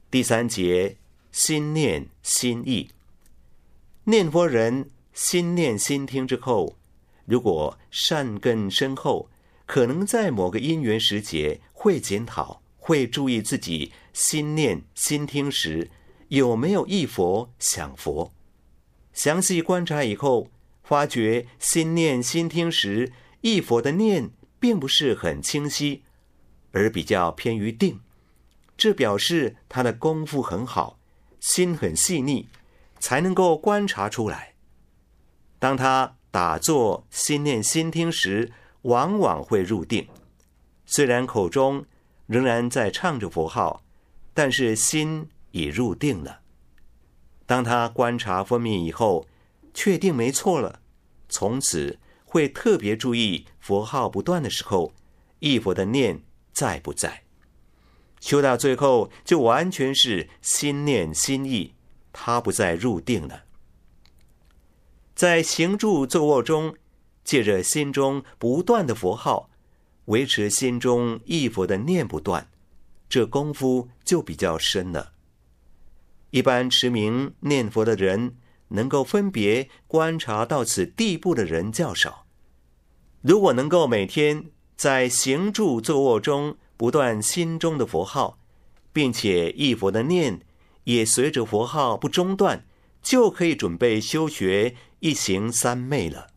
第3节，心念心意。念佛人心念心听之后，如果善根深厚，可能在某个因缘时节会检讨，会注意自己心念心听时有没有忆佛想佛。详细观察以后，发觉心念心听时忆佛的念并不是很清晰，而比较偏于定，这表示他的功夫很好，心很细腻，才能够观察出来。当他打坐心念心听时，往往会入定，虽然口中仍然在唱着佛号，但是心已入定了。当他观察分明以后，确定没错了，从此会特别注意佛号不断的时候，忆佛的念在不在。修到最后，就完全是心念心意，他不再入定了。在行住坐卧中，借着心中不断的佛号，维持心中忆佛的念不断，这功夫就比较深了。一般持名念佛的人，能够分别观察到此地步的人较少。如果能够每天在行住坐卧中不断心中的佛号，并且忆佛的念也随着佛号不中断，就可以准备修学一行三昧了。